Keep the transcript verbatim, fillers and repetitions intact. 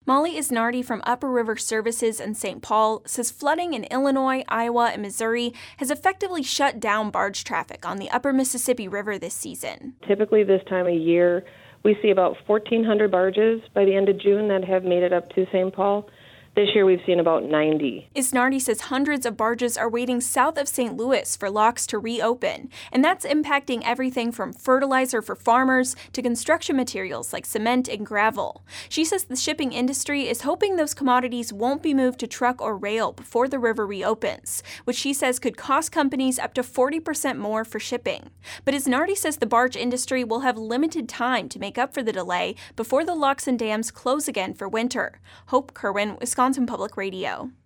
Molly Isnardi from Upper River Services in Saint Paul says flooding in Illinois, Iowa, and Missouri has effectively shut down barge traffic on the Upper Mississippi River this season. Typically this time of year, we see about fourteen hundred barges by the end of June that have made it up to Saint Paul. This year, we've seen about ninety. Isnardi says hundreds of barges are waiting south of Saint Louis for locks to reopen, and that's impacting everything from fertilizer for farmers to construction materials like cement and gravel. She says the shipping industry is hoping those commodities won't be moved to truck or rail before the river reopens, which she says could cost companies up to forty percent more for shipping. But Isnardi says the barge industry will have limited time to make up for the delay before the locks and dams close again for winter. Hope Kerwin, Wisconsin Public Radio.